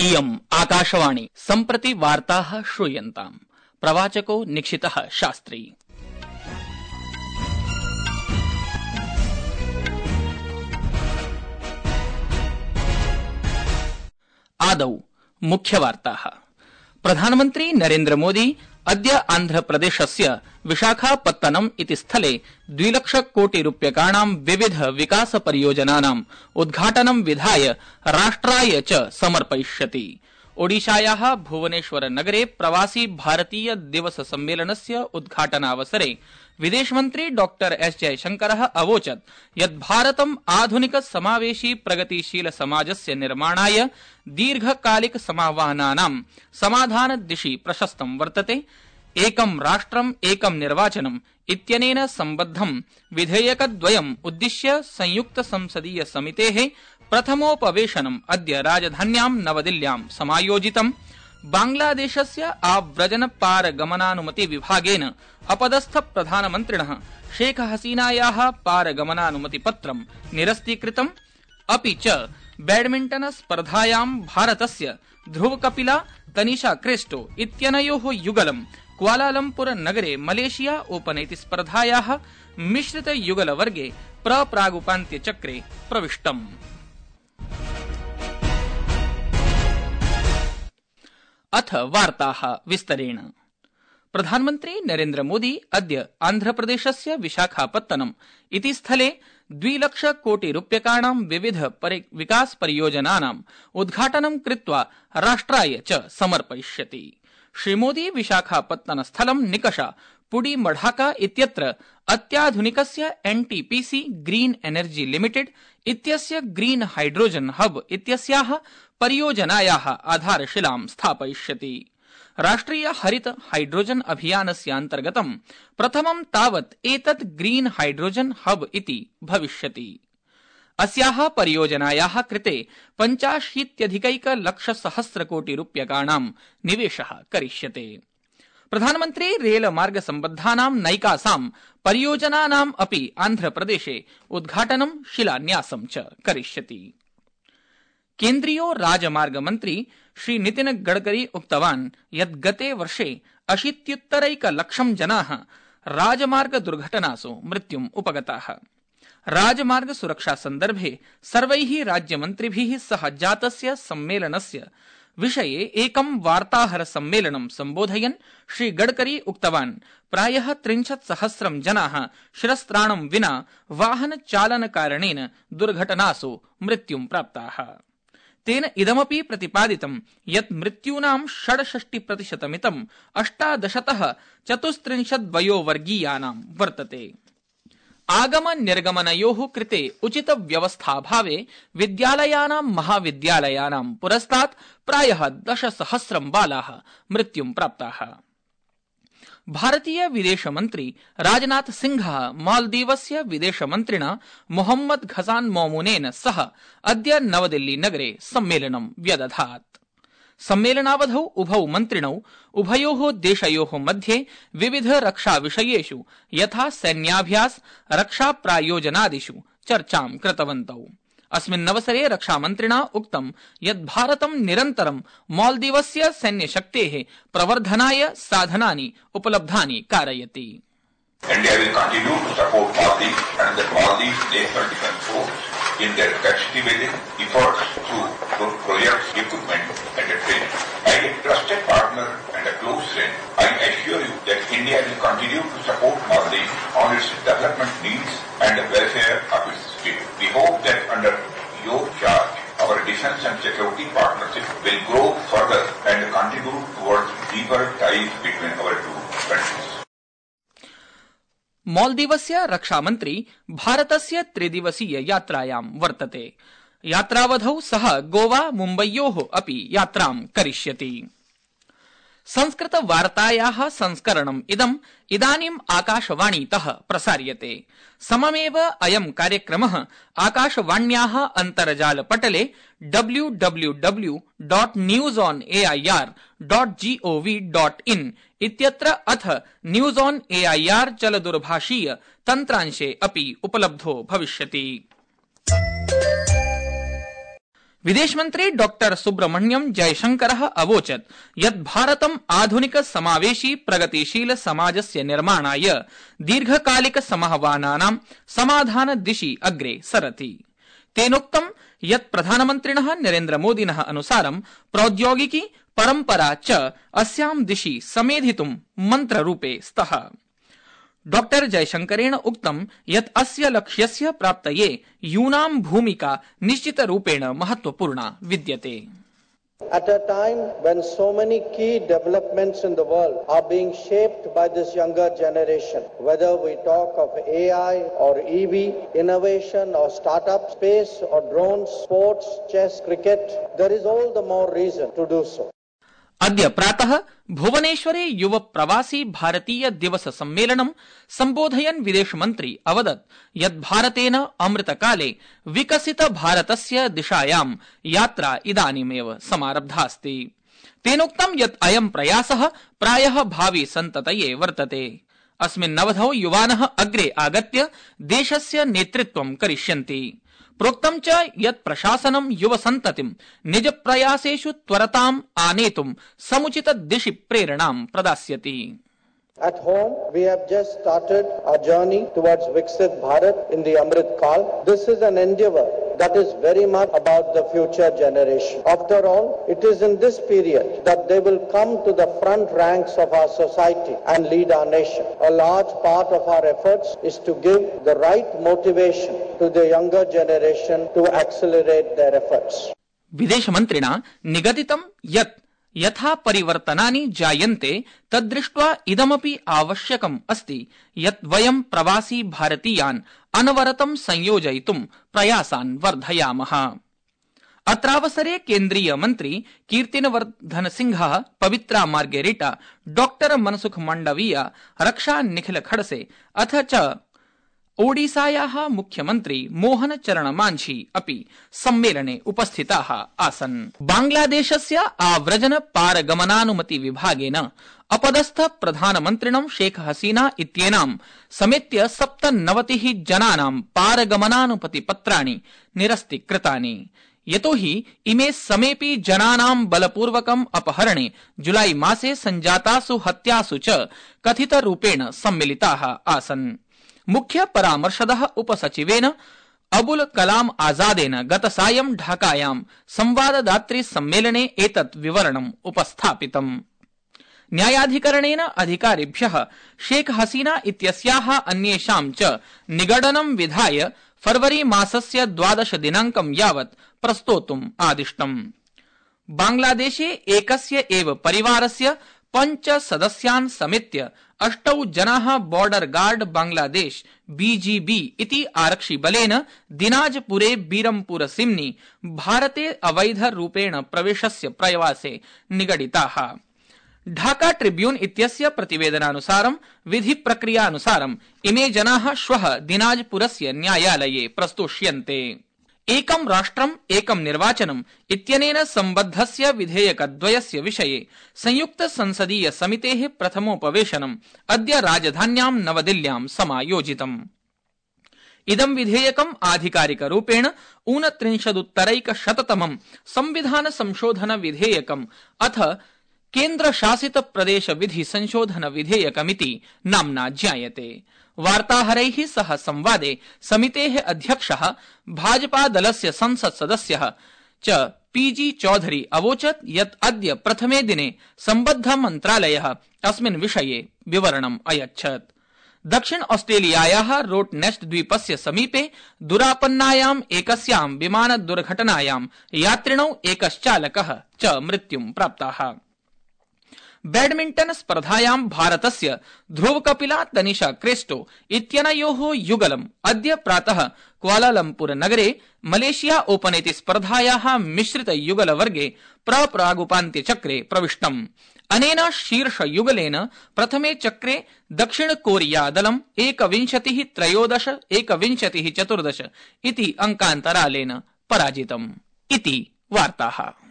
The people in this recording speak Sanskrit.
इयम् आकाशवाणी सम्प्रति वार्ताः श्रूयन्ताम्। प्रवाचको निक्षितः शास्त्री। आदौ मुख्यवार्ताः। प्रधानमन्त्री नरेन्द्र मोदी अद्य आन्ध्रप्रदेशस्य विशाखापत्तनम इति स्थले 2 लक्षकोटिरूप्यकाणां विविध विकास परियोजनानाम् उद्घाटनं विधाय राष्ट्राय च समर्पयिष्यति। ओडिशायाः भुवनेश्वर नगरे प्रवासी भारतीय दिवस सम्मेलनस्य उद्घाटनावसरे विदेशमन्त्री डॉ एस जयशंकरः अवोचत् यत् भारतम् आधुनिक समावेशी प्रगतिशील समाजस्य निर्माणाय दीर्घकालिक समाह्वानानां समाधानदिशि प्रशस्तं वर्तते। एकं राष्ट्रम् एकं निर्वाचनम् इत्यनेन सम्बद्धं विधेयकद्वयम् उद्दिश्य संयुक्त संसदीय समितेः प्रथमोपवेशनम् अद्य राजधान्यां नवदिल्ल्यां समायोजितम्। बांग्लादेशस्य आव्रजन पारगमनानुमति विभागेन अपदस्थ प्रधानमन्त्रिणः शेख हसीनायाः पारगमनानुमतिपत्रं निरस्तीकृतम्। अपि च बैडमिण्टन स्पर्धायां भारतस्य ध्रुव कपिला तनिषा क्रेस्टो इत्यनयोः युगलं क्वालालम्पुर नगरे मलेशिया ओपन इति स्पर्धायाः मिश्रित युगल वर्गे प्रागुपान्त्यचक्रे प्रविष्टम्। अथ वार्ताः विस्तरेण। प्रधानमन्त्री नरेन्द्र मोदी अद्य आन्ध्रप्रदेशस्य विशाखापत्तनम इति स्थले 2 लक्षकोटिरूप्यकाणां विविध विकास परियोजनानाम् उद्घाटनं कृत्वा राष्ट्राय च समर्पयिष्यति। श्रीमोदी विशाखापत्तनस्थलं निकषा पुडी मढाका इत्यत्र अत्याधुनिकस्य एनटीपीसी ग्रीन एनर्जी लिमिटेड इत्यस्य ग्रीन हाइड्रोजन हब इत्यस्याः परियोजनायाः आधारशिलां स्थापयिष्यति। राष्ट्रिय हरित हाइड्रोजन अभियानस्य अन्तर्गतं प्रथमं तावत् एतत् ग्रीन हाइड्रोजन हब इति भविष्यति। अस्याः परियोजनायाः कृते 85,00,000,000 निवेशः करिष्यते। प्रधानमन्त्री रेलमार्ग सम्बद्धानां नैकासां परियोजनानाम् अपि आन्ध्रप्रदेशे उद्घाटनं शिलान्यासं च करिष्यति। केन्द्रीयो राजमार्ग मन्त्री श्री नितिन गडकरी उक्तवान् यत् गते वर्षे 80,00,000 जनाः राजमार्ग दुर्घटनासु मृत्युम् उपगताः। राजमार्ग सुरक्षा सन्दर्भे सर्वैः राज्यमन्त्रिभिः सह जातस्य सम्मेलनस्य विषये एकं वार्ताहर सम्मेलनं सम्बोधयन् श्री गडकरी उक्तवान् प्रायः 30,000 जनाः शिरस्त्राणं विना वाहन चालन कारणेन दुर्घटनासु मृत्युं प्राप्ताः। तेन इदमपि प्रतिपादितं यत् मृत्यूनां 66% 18तः 34 वयोवर्गीयानां वर्तते। आगम निर्गमनयोः कृते उचित व्यवस्थाभावे विद्यालयानां महाविद्यालयानां पुरस्तात् प्रायः 10,000 बालाः मृत्युं प्राप्ताः। भारतीय विदेशमन्त्री राजनाथ सिंहः मालदीवस्य विदेशमन्त्रिणा मोहम्मद घसान मौमूनेन सह अद्य नवदिल्ली नगरे सम्मेलनं व्यदधात्। सम्मेलनावधौ उभौ मन्त्रिणौ उभयोः देशयोः मध्ये विविध रक्षा विषयेषु यथा सैन्याभ्यास रक्षा प्रायोजनादिषु चर्चां कृतवन्तौ। अस्मिन्नवसरे रक्षामन्त्रिणा उक्तं यत् भारतं निरन्तरं मालदीवस्य सैन्यशक्तेः प्रवर्धनाय साधनानि उपलब्धानि कारयति। India will continue to support Maldives and the Maldives National Defence Force in their capacity-building efforts through projects, equipment and training. As a trusted partner and a close friend, I assure you that India will continue to support Maldives on its development needs and the welfare of its people. We hope that under your charge, our defence and security partnership will grow further and contribute towards deeper ties between our two countries. मालदीवस्य रक्षामन्त्री भारतस्य 3-दिवसीय यात्रायां वर्तते। यात्रावधौ सः गोवा मुम्बय्योः अपि यात्रां करिष्यति। संस्कृत वार्तायाः संस्करणम् इदानीम् आकाशवाणीतः प्रसार्यते। सममेव अयं कार्यक्रमः आकाशवाण्याः अन्तर्जालपटले www.newsonair.gov.in इत्यत्र अथ न्यूज ऑन एआईआर चलदूरभाषीय तन्त्रांशे अपि उपलब्धो भविष्यति। विदेशमन्त्री डॉक्टर सुब्रह्मण्यम जयशंकरः अवोचत् यत् भारतम् आधुनिक समावेशी प्रगतिशील समाजस्य निर्माणाय दीर्घकालिक समाह्वानानां समाधान दिशि अग्रे सरति। तेनोक्तं यत् प्रधानमन्त्रिणः नरेन्द्रमोदिनः अनुसारं प्रौद्योगिकी परम्परा च अस्यां दिशि समेधितुं मन्त्ररूपे स्तः। डॉक्टर जयशंकरेण उक्तं यत् अस्य लक्ष्यस्य प्राप्तये यूनां भूमिका निश्चितरूपेण महत्वपूर्णा विद्यते। At a time when so many key developments in the world are being shaped by this younger generation, whether we talk of AI or EV, innovation or startup, space or drones, sports, chess, cricket, there is all the more reason to do so. अद्य प्रातः भुवनेश्वरे युव प्रवासी भारतीय दिवस सम्मेलनं सम्बोधयन् विदेशमन्त्री अवदत् यत् भारतेन अमृतकाले विकसित भारतस्य दिशायां यात्रा इदानीमेव समारब्धास्ति। तेनोक्तं यत् अयं प्रयासः प्रायः भावि सन्ततये वर्तते। अस्मिन्नवधौ युवानः अग्रे आगत्य देशस्य नेतृत्वं करिष्यन्ति। प्रोक्तं च यत् प्रशासनं युवसन्ततिं निज प्रयासेषु त्वरताम् आनेतुं समुचित दिशि प्रेरणां प्रदास्यति। At home, we have just started our journey towards Viksit Bharat in the Amrit Kaal. This is an endeavor that is very much about the future generation. After all, it is in this period that they will come to the front ranks of our society and lead our nation. A large part of our efforts is to give the right motivation to the younger generation to accelerate their efforts. विदेशमन्त्रिणा निगदितं यत् यथा परिवर्तनानि जायन्ते तद्दृष्ट्वा इदमपि आवश्यकम् अस्ति यत् वयं प्रवासी भारतीयान् अनवरतं संयोजयितुं प्रयासान् वर्धयामः। अत्रावसरे केन्द्रीय मन्त्री कीर्तिवर्धन सिंहः, पवित्रा मार्गेरिटा, डॉक्टर मनसुख माण्डवीय, रक्षा निखिल खड़से अथ च ओडिसायाः मुख्यमन्त्री मोहन चरण मांझी अपि सम्मेलने उपस्थिताः आसन्। बांग्लादेशस्य आव्रजन पारगमनानुमति विभागेन अपदस्थ प्रधानमन्त्रिणं शेख हसीना इत्येनां समेत्य 97 जनानां पारगमनानुमति पत्राणि निरस्तीकृतानि। यतोहि इमे समेऽपि जनानां बलपूर्वकम् अपहरणे जुलाई मासे सञ्जातासु हत्यासु च कथितरूपेण सम्मिलिताः आसन्। मुख्य परामर्शदः उपसचिवेन अबुल कलाम आजादेन गतसायं ढाकायां संवाददातृ सम्मेलने एतत् विवरणम् उपस्थापितम्। न्यायाधिकरणेन अधिकारिभ्यः शेख हसीना इत्यस्याः अन्येषां च निगडनं विधाय फरवरी मासस्य 12 दिनाङ्कं यावत् प्रस्तोतुम् आदिष्टम्। बांग्लादेशे एकस्य एव परिवारस्य 5 सदस्यान् समेत्य 8 जनाः बॉर्डर गार्ड बांग्लादेश BGB इति आरक्षिबलेन दिनाजपुरे बीरमपुर सिम्नी भारते अवैध रूपेण प्रवेशस्य प्रयासे निगडिताः। ढाका ट्रिब्यून इत्यस्य प्रतिवेदनानुसारं विधि प्रक्रियानुसारं इमे जनाः श्वः दिनाजपुरस्य न्यायालये प्रस्तोष्यन्ते। एकं राष्ट्रम् एकं निर्वाचनम् इत्यनेन सम्बद्धस्य विधेयकद्वयस्य विषये संयुक्त संसदीय समितेः प्रथमोपवेशनम् अद्य राजधान्यां नवदिल्ल्यां समायोजितम्। इदं विधेयकम् आधिकारिकरूपेण 39-तमं संविधान संशोधन विधेयकम् अथ केन्द्रशासित प्रदेश विधि संशोधन विधेयकमिति नाम्ना ज्ञायते। वार्ताहरैः सह संवादे समितेः अध्यक्षः भाजपा दलस्य संसत् सदस्यः च PG चौधरी अवोचत् यत् अद्य प्रथमे दिने सम्बद्ध मन्त्रालयः अस्मिन् विषये विवरणम् अयच्छत्। दक्षिण ऑस्ट्रेलियायाः रोट नेस्ट द्वीपस्य समीपे दुरापन्नायाम् एकस्यां विमान दुर्घटनायां यात्रिणौ एकश्चालकः च मृत्युं प्राप्ताः। बैडमिण्टन स्पर्धायां भारतस्य ध्रुव कपिला तनिषा क्रेस्टो इत्यनयोः युगलम् अद्य प्रातः क्वालालम्पुर नगरे मलेशिया ओपन इति स्पर्धायाः मिश्रित युगल वर्गे प्रागुपान्त्यचक्रे प्रविष्टम्। अनेन शीर्ष युगलेन प्रथमे चक्रे दक्षिण कोरिया दलं 21-13, 21-14 इति अंकान्तरालेन पराजितम्। इति वार्ताः।